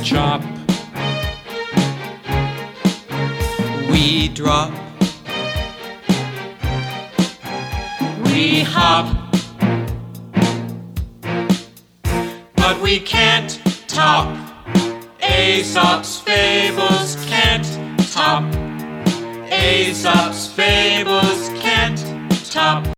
chop. We drop. We hop. But we can't top Aesop's fables, can't top Aesop's fables, can't top.